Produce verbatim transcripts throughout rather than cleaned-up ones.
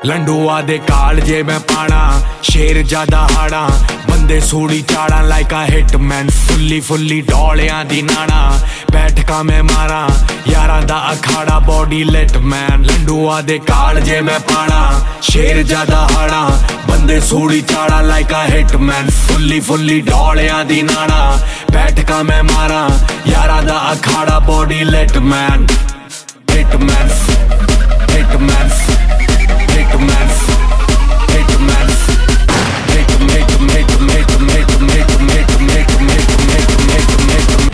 लंडूआ दे काल जे मैं पाना शेर ज्यादा हाड़ा बंदे सूड़ी चाड़ा लाइक आ हिटमैन फुल्ली फुल्ली डोलियां दी नाड़ा बैठका मैं मारा यारा दा अखाड़ा बॉडी लेट मैन लंडूआ दे काल जे मैं पाना शेर ज्यादा हाड़ा बंदे सूड़ी चाड़ा लाइक आ हिटमैन फुल्ली फुल्ली डोलियां दी नाड़ा बैठका मैं मारा यारा दा अखाड़ा बॉडी लेट मैन हिटमैन हिटमैन हिटमैन हिटमैन हिटम हिटम हिटम हिटम हिटम हिटम हिटम हिटम हिटम हिटम हिटम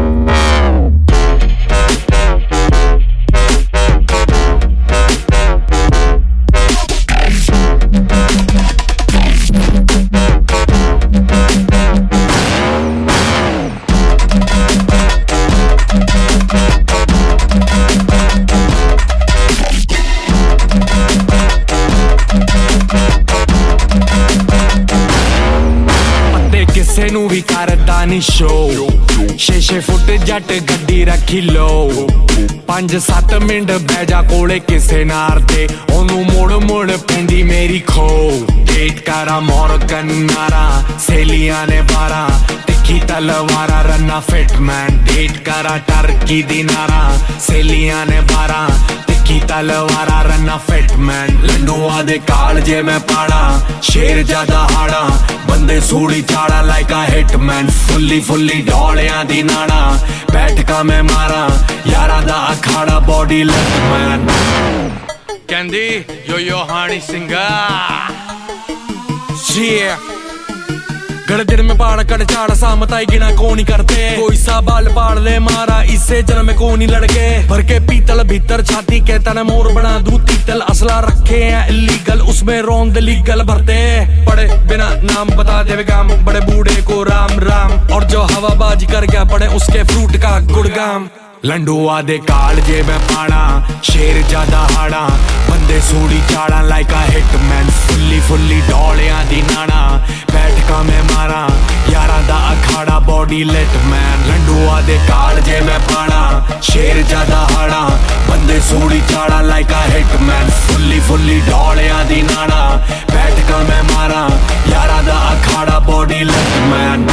ਕਿਸੇ ਨੂੰ ਵੀ ਕਰਦਾ ਨੀ ਸ਼ੋ ਛੇ ਛੇ ਫੁੱਟ ਜੱਟ ਗੱਡੀ ਰੱਖੀ ਲੋ ਪੰਜ ਸੱਤ ਮਿੰਟ ਬਹਿ ਜਾ ਕੋਲੇ ਕਿਸੇ ਨਾਰ ਤੇ ਉਹਨੂੰ ਮੁੜ ਮੁੜ ਪੈਂਦੀ ਮੇਰੀ ਖੋ ਡੇਟ ਕਰਾ ਮੋਰਗਨ ਨਾਰਾ ਸੇਲੀਆਂ ਨੇ ਬਾਰਾਂ ਤਿੱਖੀ ਤਲਵਾਰਾਂ ਰੰਨਾ ਫਿਟਮੈਨ ਡੇਟ ਕਰਾ ਟਰਕੀ ਦੀ ਨਾਰਾ ਸੇਲੀਆਂ ਨੇ ਬਾਰਾਂ की तलवारा रन्ना फिटमैन लंडूआ दे काल जे मैं पाड़ा शेर ज्यादा हाड़ा बंदे सूड़ी चाड़ा लाइक आ हिटमैन फुल्ली फुल्ली डोलियां दी नाड़ा बैठका मैं मारा यारा दा अखाड़ा बॉडी लेटमैन कहंदी यो यो हानी सिंगा yeah गड़ दिन में पाड़ कड़ चाड़ सामताई गिना को नहीं करते कोई सा बाल पाड़ ले मारा इससे जन्म में को नहीं लड़के भर के पीतल भीतर छाती कहता न मोर बना दूं तीतल असला रखे हैं इलीगल उसमें रौंद लीगल भरते पड़े बिना नाम बता दे गाम बड़े बूढ़े को राम राम और जो हवाबाजी कर गया पड़े उसके फ्रूट का गुड़गाम लंडूआ दे काल जे मैं पाना शेर ज्यादा हाड़ा बंदे सूड़ी चाड़ा लाइक आ हिटमैन फुल्ली फुल्ली डोलियां दी नाड़ा बैठका मैं मारा यारा दा अखाड़ा बॉडी लेट मैन लंडूआ दे काल जे मैं पाना शेर ज्यादा हाड़ा बंदे सूड़ी चाड़ा लाइक आ हिटमैन फुल्ली फुल्ली डोलियां दी नाड़ा बैठका मैं मारा यारा दा अखाड़ा बॉडी लेट मैन